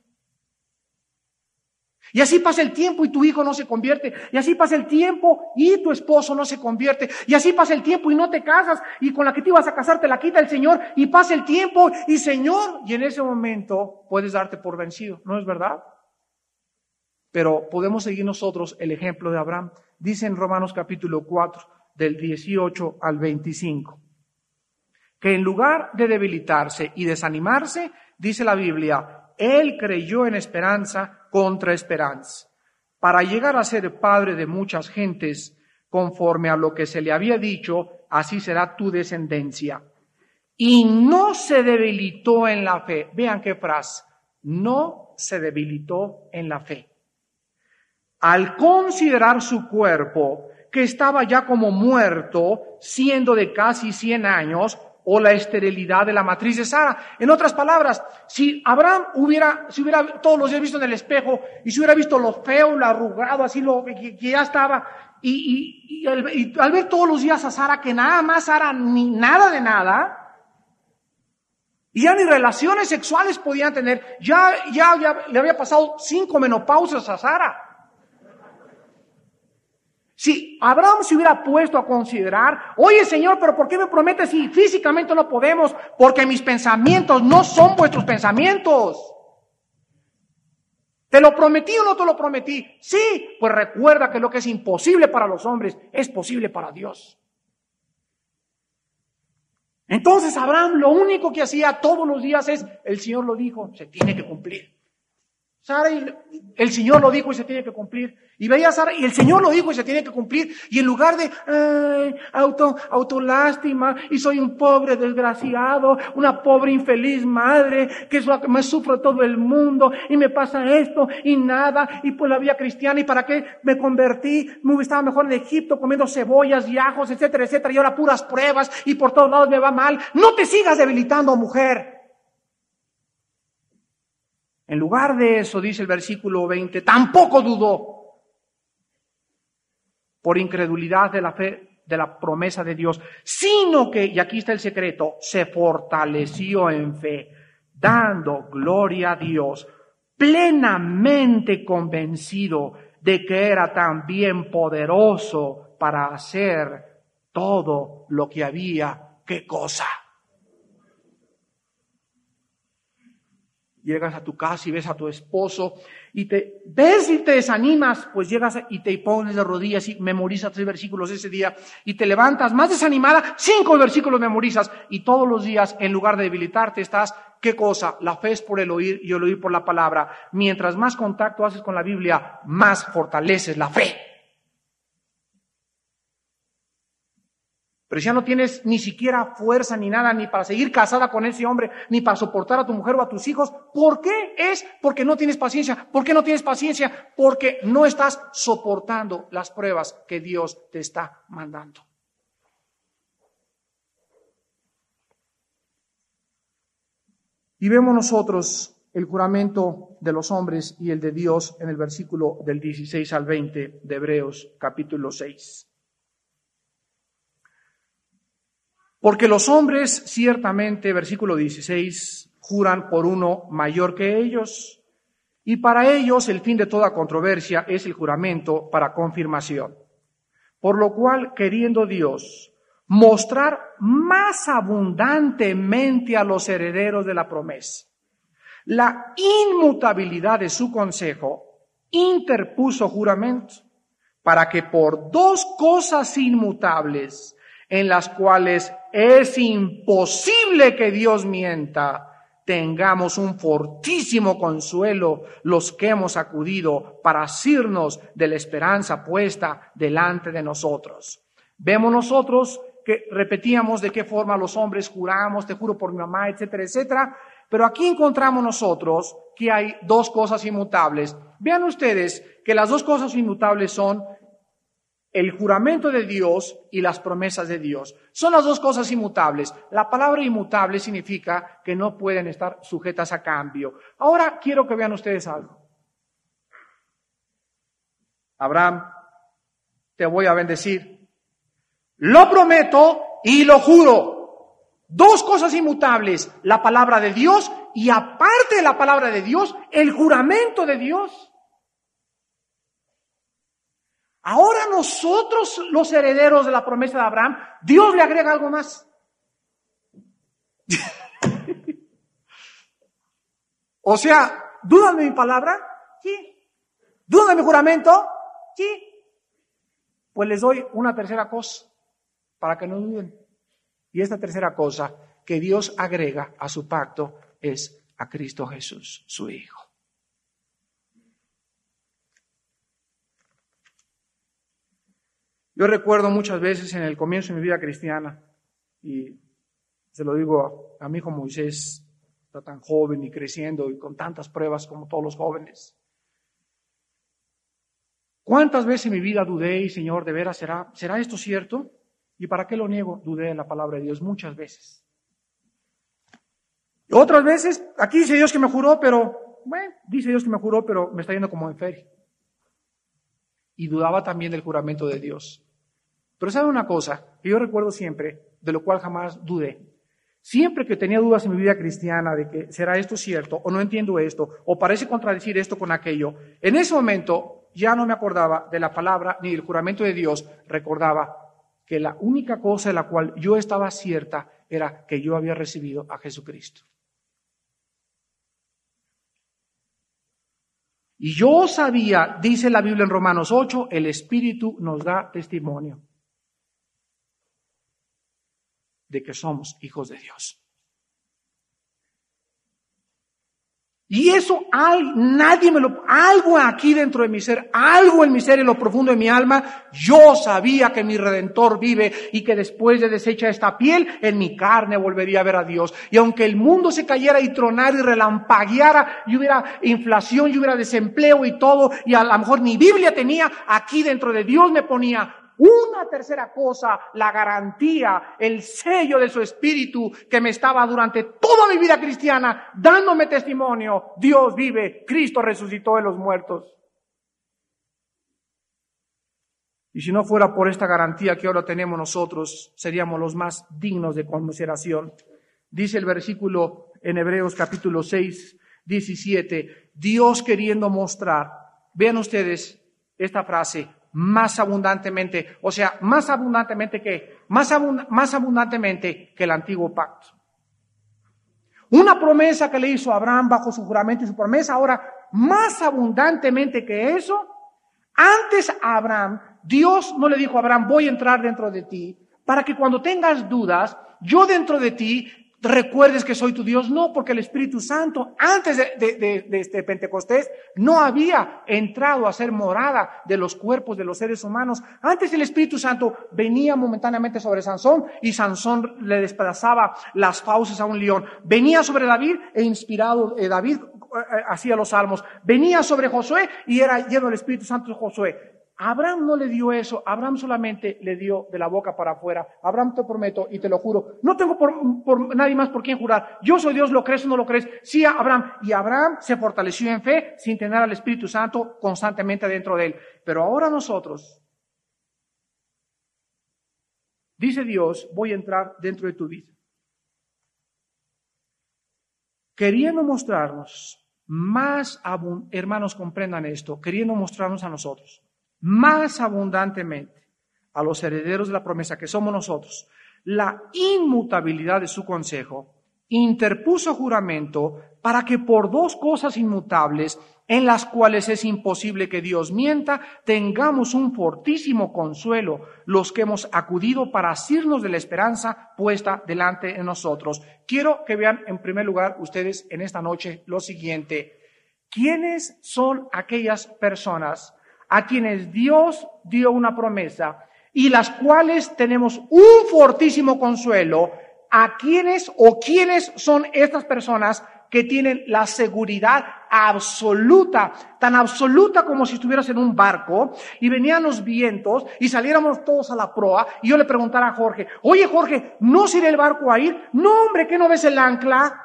Y así pasa el tiempo y tu hijo no se convierte. Y así pasa el tiempo y tu esposo no se convierte. Y así pasa el tiempo y no te casas. Y con la que te ibas a casar te la quita el Señor. Y pasa el tiempo y Señor. Y en ese momento puedes darte por vencido. ¿No es verdad? Pero podemos seguir nosotros el ejemplo de Abraham. Dice en Romanos capítulo cuatro, del dieciocho al veinticinco, que en lugar de debilitarse y desanimarse, dice la Biblia, él creyó en esperanza contra esperanza, para llegar a ser padre de muchas gentes, conforme a lo que se le había dicho: así será tu descendencia. Y no se debilitó en la fe. Vean qué frase: no se debilitó en la fe. Al considerar su cuerpo, que estaba ya como muerto, siendo de casi cien años, o la esterilidad de la matriz de Sara. En otras palabras, si Abraham hubiera, si hubiera todos los días visto en el espejo, y si hubiera visto lo feo, lo arrugado, así lo que, que ya estaba, y, y, y, al, y al ver todos los días a Sara, que nada más Sara ni nada de nada, y ya ni relaciones sexuales podían tener, ya, ya, ya le había pasado cinco menopausias a Sara. Si Abraham se hubiera puesto a considerar: oye, Señor, pero ¿por qué me prometes si físicamente no podemos? Porque mis pensamientos no son vuestros pensamientos. ¿Te lo prometí o no te lo prometí? Sí, pues recuerda que lo que es imposible para los hombres es posible para Dios. Entonces Abraham lo único que hacía todos los días es: el Señor lo dijo, se tiene que cumplir. Sara, el Señor lo dijo y se tiene que cumplir. Y veía a Sara y el Señor lo dijo y se tiene que cumplir. Y en lugar de ay, auto, autolástima, y soy un pobre desgraciado, una pobre infeliz madre, que es lo que me sufre todo el mundo, y me pasa esto y nada, y pues la vida cristiana, y para qué me convertí, me estaba mejor en Egipto comiendo cebollas y ajos, etcétera, etcétera, y ahora puras pruebas, y por todos lados me va mal. No te sigas debilitando, mujer. En lugar de eso, dice el versículo veinte, tampoco dudó por incredulidad de la fe, de la promesa de Dios, sino que, y aquí está el secreto, se fortaleció en fe, dando gloria a Dios, plenamente convencido de que era también poderoso para hacer todo lo que había. ¿Qué cosa? llegas a tu casa y ves a tu esposo y te ves y te desanimas, pues llegas y te pones de rodillas y memorizas tres versículos ese día y te levantas más desanimada, cinco versículos memorizas y todos los días en lugar de debilitarte estás, ¿qué cosa? La fe es por el oír y el oír por la palabra. Mientras más contacto haces con la Biblia, más fortaleces la fe. Pero si ya no tienes ni siquiera fuerza ni nada, ni para seguir casada con ese hombre, ni para soportar a tu mujer o a tus hijos, ¿por qué? Es porque no tienes paciencia. ¿Por qué no tienes paciencia? Porque no estás soportando las pruebas que Dios te está mandando. Y vemos nosotros el juramento de los hombres y el de Dios en el versículo del dieciséis al veinte de Hebreos capítulo seis. Porque los hombres ciertamente, versículo dieciséis, juran por uno mayor que ellos, y para ellos el fin de toda controversia es el juramento para confirmación. Por lo cual, queriendo Dios mostrar más abundantemente a los herederos de la promesa la inmutabilidad de su consejo, interpuso juramento, para que por dos cosas inmutables, en las cuales es imposible que Dios mienta, tengamos un fortísimo consuelo los que hemos acudido para asirnos de la esperanza puesta delante de nosotros. Vemos nosotros que repetíamos de qué forma los hombres juramos, te juro por mi mamá, etcétera, etcétera, pero aquí encontramos nosotros que hay dos cosas inmutables. Vean ustedes que las dos cosas inmutables son el juramento de Dios y las promesas de Dios. Son las dos cosas inmutables. La palabra inmutable significa que no pueden estar sujetas a cambio. Ahora quiero que vean ustedes algo. Abraham, te voy a bendecir. Lo prometo y lo juro. Dos cosas inmutables, la palabra de Dios y aparte de la palabra de Dios, el juramento de Dios. Ahora nosotros, los herederos de la promesa de Abraham, Dios le agrega algo más. O sea, ¿dudan de mi palabra? Sí. ¿Dudan de mi juramento? Sí. Pues les doy una tercera cosa, para que no duden. Y esta tercera cosa que Dios agrega a su pacto es a Cristo Jesús, su Hijo. Yo recuerdo muchas veces en el comienzo de mi vida cristiana, y se lo digo a, a mi hijo Moisés, está tan joven y creciendo y con tantas pruebas como todos los jóvenes. ¿Cuántas veces en mi vida dudé y, Señor, de veras, ¿será, ¿será esto cierto? ¿Y para qué lo niego? Dudé de la palabra de Dios muchas veces. Y otras veces, aquí dice Dios que me juró, pero, bueno, dice Dios que me juró, pero me está yendo como en feria. Y dudaba también del juramento de Dios. Pero ¿sabe una cosa? Que yo recuerdo siempre, de lo cual jamás dudé. Siempre que tenía dudas en mi vida cristiana de que será esto cierto, o no entiendo esto, o parece contradecir esto con aquello, en ese momento ya no me acordaba de la palabra ni del juramento de Dios, recordaba que la única cosa de la cual yo estaba cierta era que yo había recibido a Jesucristo. Y yo sabía, dice la Biblia en Romanos ocho, el Espíritu nos da testimonio de que somos hijos de Dios. Y eso al, nadie me lo, algo aquí dentro de mi ser, algo en mi ser, en lo profundo de mi alma, yo sabía que mi Redentor vive y que después de deshecha esta piel, en mi carne volvería a ver a Dios. Y aunque el mundo se cayera y tronara y relampagueara, y hubiera inflación, y hubiera desempleo y todo, y a lo mejor ni Biblia tenía, aquí dentro de Dios me ponía una tercera cosa, la garantía, el sello de su Espíritu que me estaba durante toda mi vida cristiana dándome testimonio. Dios vive, Cristo resucitó de los muertos. Y si no fuera por esta garantía que ahora tenemos nosotros, seríamos los más dignos de conmiseración. Dice el versículo en Hebreos capítulo seis, diecisiete, Dios queriendo mostrar, vean ustedes esta frase, más abundantemente, o sea, más abundantemente que, más, abund- más abundantemente que el antiguo pacto. Una promesa que le hizo Abraham bajo su juramento y su promesa, ahora más abundantemente que eso. Antes a Abraham, Dios no le dijo a Abraham, voy a entrar dentro de ti, para que cuando tengas dudas, yo dentro de ti recuerdes que soy tu Dios. No, porque el Espíritu Santo, antes de, de, de, de este Pentecostés, no había entrado a ser morada de los cuerpos de los seres humanos. Antes el Espíritu Santo venía momentáneamente sobre Sansón y Sansón le despedazaba las fauces a un león. Venía sobre David e inspirado eh, David eh, hacía los salmos. Venía sobre Josué y era lleno del Espíritu Santo de Josué. Abraham no le dio eso, Abraham solamente le dio de la boca para afuera. Abraham, te prometo y te lo juro, no tengo por, por nadie más por quien jurar. Yo soy Dios, ¿lo crees o no lo crees? Sí, Abraham. Y Abraham se fortaleció en fe sin tener al Espíritu Santo constantemente dentro de él. Pero ahora nosotros, dice Dios, voy a entrar dentro de tu vida. Queriendo mostrarnos más, abund- hermanos, comprendan esto, queriendo mostrarnos a nosotros más abundantemente a los herederos de la promesa que somos nosotros, la inmutabilidad de su consejo, interpuso juramento para que por dos cosas inmutables, en las cuales es imposible que Dios mienta, tengamos un fortísimo consuelo los que hemos acudido para asirnos de la esperanza puesta delante de nosotros. Quiero que vean en primer lugar ustedes en esta noche lo siguiente. ¿Quiénes son aquellas personas a quienes Dios dio una promesa y las cuales tenemos un fortísimo consuelo? ¿A quiénes o quiénes son estas personas que tienen la seguridad absoluta, tan absoluta como si estuvieras en un barco y venían los vientos y saliéramos todos a la proa y yo le preguntara a Jorge, oye Jorge, ¿no se irá el barco a ir? No, hombre, ¿qué no ves el ancla?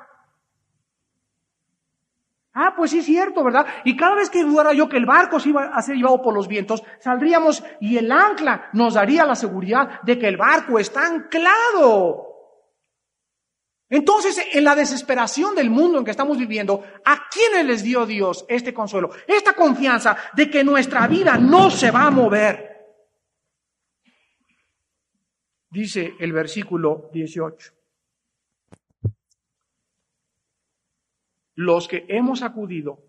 Ah, pues sí es cierto, ¿verdad? Y cada vez que dudara yo que el barco se iba a ser llevado por los vientos, saldríamos y el ancla nos daría la seguridad de que el barco está anclado. Entonces, en la desesperación del mundo en que estamos viviendo, ¿a quiénes les dio Dios este consuelo? Esta confianza de que nuestra vida no se va a mover. Dice el versículo dieciocho. Los que hemos acudido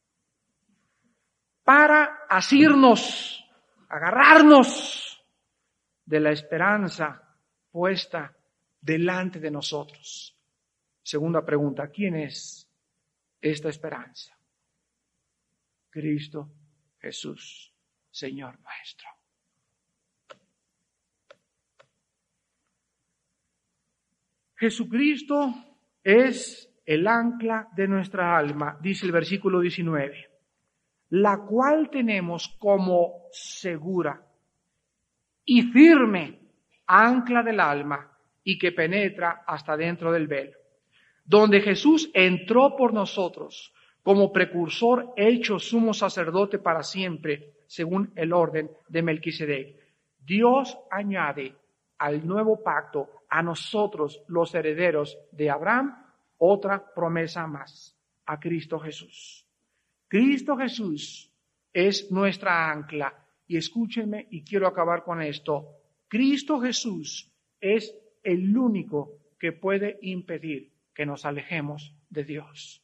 para asirnos, agarrarnos de la esperanza puesta delante de nosotros. Segunda pregunta, ¿quién es esta esperanza? Cristo Jesús, Señor nuestro. Jesucristo es el ancla de nuestra alma, dice el versículo diecinueve, la cual tenemos como segura y firme ancla del alma y que penetra hasta dentro del velo, donde Jesús entró por nosotros como precursor hecho sumo sacerdote para siempre, según el orden de Melquisedec. Dios añade al nuevo pacto a nosotros, los herederos de Abraham, otra promesa más, a Cristo Jesús. Cristo Jesús es nuestra ancla. Y escúchenme, y quiero acabar con esto. Cristo Jesús es el único que puede impedir que nos alejemos de Dios.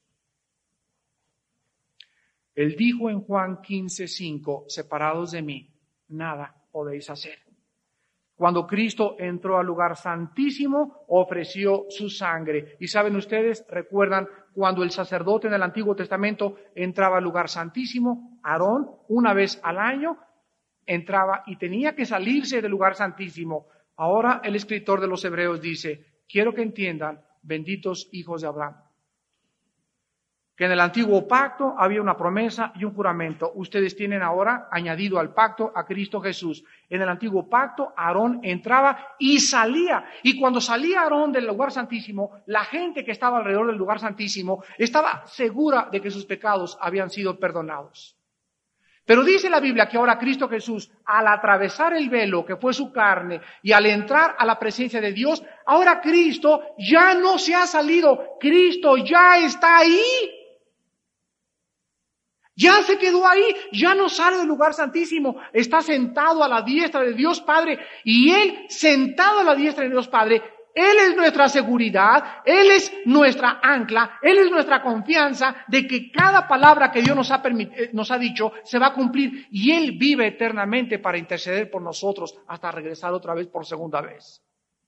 Él dijo en Juan quince cinco, separados de mí, nada podéis hacer. Cuando Cristo entró al lugar santísimo, ofreció su sangre. Y saben ustedes, recuerdan, cuando el sacerdote en el Antiguo Testamento entraba al lugar santísimo, Aarón, una vez al año, entraba y tenía que salirse del lugar santísimo. Ahora el escritor de los Hebreos dice, quiero que entiendan, benditos hijos de Abraham, que en el antiguo pacto había una promesa y un juramento. Ustedes tienen ahora añadido al pacto a Cristo Jesús. En el antiguo pacto, Aarón entraba y salía. Y cuando salía Aarón del lugar santísimo, la gente que estaba alrededor del lugar santísimo estaba segura de que sus pecados habían sido perdonados. Pero dice la Biblia que ahora Cristo Jesús, al atravesar el velo que fue su carne y al entrar a la presencia de Dios, ahora Cristo ya no se ha salido. Cristo ya está ahí. Ya se quedó ahí, ya no sale del lugar santísimo, está sentado a la diestra de Dios Padre y Él, sentado a la diestra de Dios Padre, Él es nuestra seguridad, Él es nuestra ancla, Él es nuestra confianza de que cada palabra que Dios nos ha, permit- nos ha dicho se va a cumplir y Él vive eternamente para interceder por nosotros hasta regresar otra vez por segunda vez.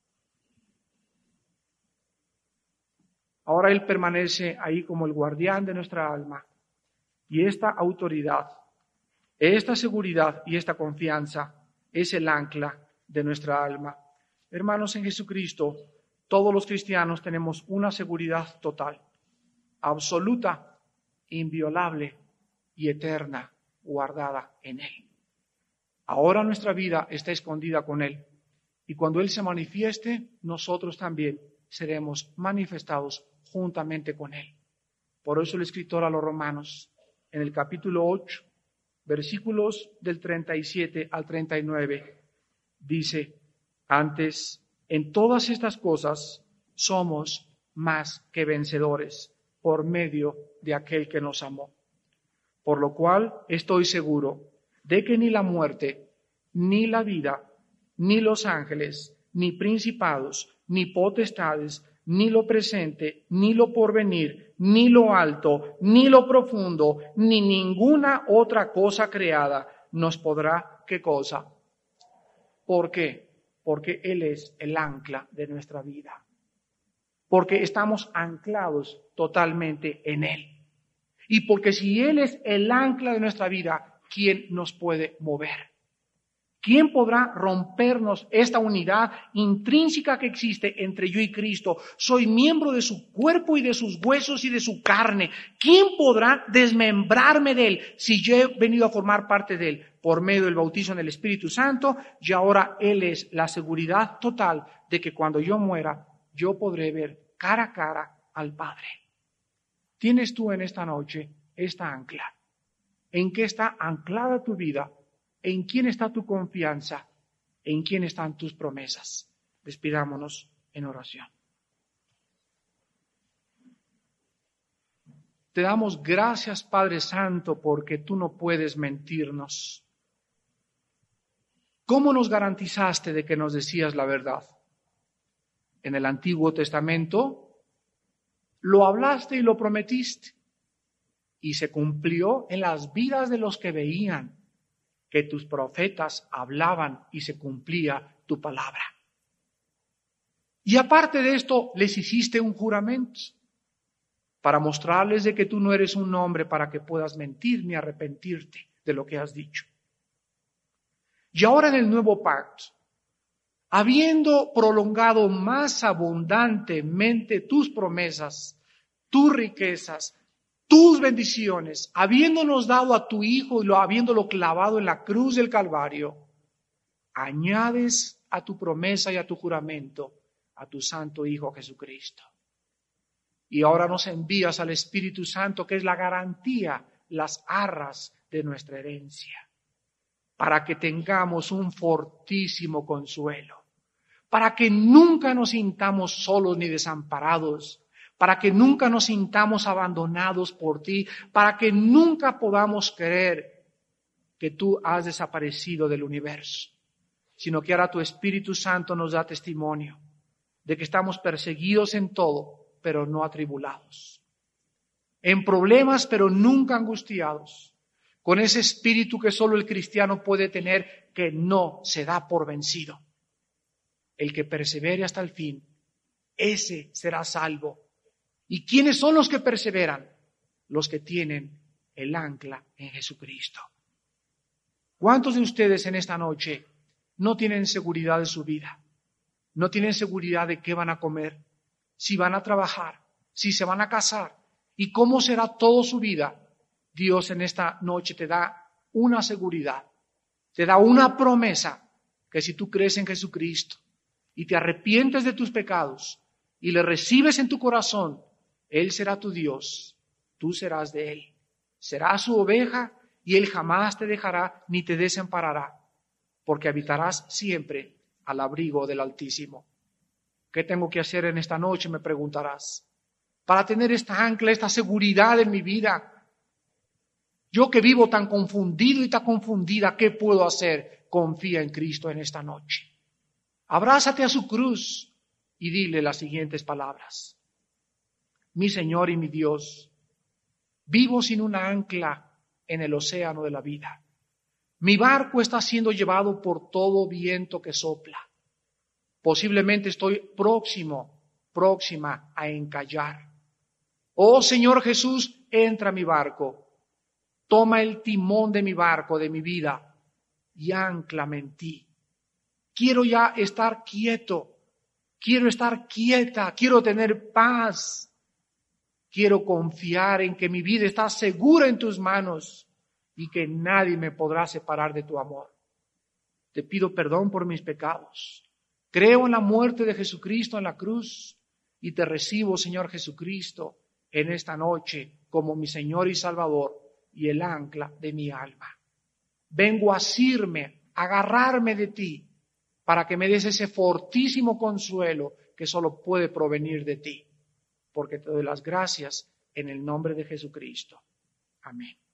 Ahora Él permanece ahí como el guardián de nuestra alma y esta autoridad, esta seguridad y esta confianza es el ancla de nuestra alma. Hermanos, en Jesucristo, todos los cristianos tenemos una seguridad total, absoluta, inviolable y eterna, guardada en Él. Ahora nuestra vida está escondida con Él, y cuando Él se manifieste, nosotros también seremos manifestados juntamente con Él. Por eso el escritor a los Romanos, en el capítulo ocho, versículos del treinta y siete al treinta y nueve, dice: antes, en todas estas cosas somos más que vencedores por medio de aquel que nos amó. Por lo cual estoy seguro de que ni la muerte, ni la vida, ni los ángeles, ni principados, ni potestades, ni lo presente, ni lo porvenir, ni lo alto, ni lo profundo, ni ninguna otra cosa creada nos podrá, ¿qué cosa? ¿Por qué? Porque Él es el ancla de nuestra vida. Porque estamos anclados totalmente en Él. Y porque si Él es el ancla de nuestra vida, ¿quién nos puede mover? ¿Quién podrá rompernos esta unidad intrínseca que existe entre yo y Cristo? Soy miembro de su cuerpo y de sus huesos y de su carne. ¿Quién podrá desmembrarme de Él si yo he venido a formar parte de Él? Por medio del bautismo en el Espíritu Santo, y ahora Él es la seguridad total de que cuando yo muera, yo podré ver cara a cara al Padre. ¿Tienes tú en esta noche esta ancla? ¿En qué está anclada tu vida? ¿En quién está tu confianza? ¿En quién están tus promesas? Despidámonos en oración. Te damos gracias, Padre Santo, porque tú no puedes mentirnos. ¿Cómo nos garantizaste de que nos decías la verdad? En el Antiguo Testamento lo hablaste y lo prometiste. Y se cumplió en las vidas de los que veían que tus profetas hablaban y se cumplía tu palabra. Y aparte de esto, les hiciste un juramento para mostrarles de que tú no eres un hombre para que puedas mentir ni arrepentirte de lo que has dicho. Y ahora en el nuevo pacto, habiendo prolongado más abundantemente tus promesas, tus riquezas, tus bendiciones, habiéndonos dado a tu Hijo y lo habiéndolo clavado en la cruz del Calvario, añades a tu promesa y a tu juramento a tu Santo Hijo Jesucristo. Y ahora nos envías al Espíritu Santo, que es la garantía, las arras de nuestra herencia, para que tengamos un fortísimo consuelo, para que nunca nos sintamos solos ni desamparados, para que nunca nos sintamos abandonados por ti, para que nunca podamos creer que tú has desaparecido del universo, sino que ahora tu Espíritu Santo nos da testimonio de que estamos perseguidos en todo, pero no atribulados, en problemas, pero nunca angustiados, con ese espíritu que solo el cristiano puede tener, que no se da por vencido. El que persevere hasta el fin, ese será salvo. ¿Y quiénes son los que perseveran? Los que tienen el ancla en Jesucristo. ¿Cuántos de ustedes en esta noche no tienen seguridad de su vida? No tienen seguridad de qué van a comer, si van a trabajar, si se van a casar y cómo será toda su vida. Dios en esta noche te da una seguridad, te da una promesa, que si tú crees en Jesucristo y te arrepientes de tus pecados y le recibes en tu corazón, Él será tu Dios, tú serás de Él. Será su oveja y Él jamás te dejará ni te desamparará, porque habitarás siempre al abrigo del Altísimo. ¿Qué tengo que hacer en esta noche?, me preguntarás, para tener esta ancla, esta seguridad en mi vida. Yo que vivo tan confundido y tan confundida, ¿qué puedo hacer? Confía en Cristo en esta noche. Abrázate a su cruz. y dile las siguientes palabras. Mi Señor y mi Dios, vivo sin una ancla en el océano de la vida. Mi barco está siendo llevado por todo viento que sopla. Posiblemente estoy próximo, próxima a encallar. Oh Señor Jesús, entra a mi barco. Toma el timón de mi barco, de mi vida, y ánclame en ti. Quiero ya estar quieto. Quiero estar quieta. Quiero tener paz. Quiero confiar en que mi vida está segura en tus manos y que nadie me podrá separar de tu amor. Te pido perdón por mis pecados. Creo en la muerte de Jesucristo en la cruz y te recibo, Señor Jesucristo, en esta noche como mi Señor y Salvador y el ancla de mi alma. Vengo a asirme, a agarrarme de ti, para que me des ese fortísimo consuelo que solo puede provenir de ti. Porque te doy las gracias en el nombre de Jesucristo. Amén.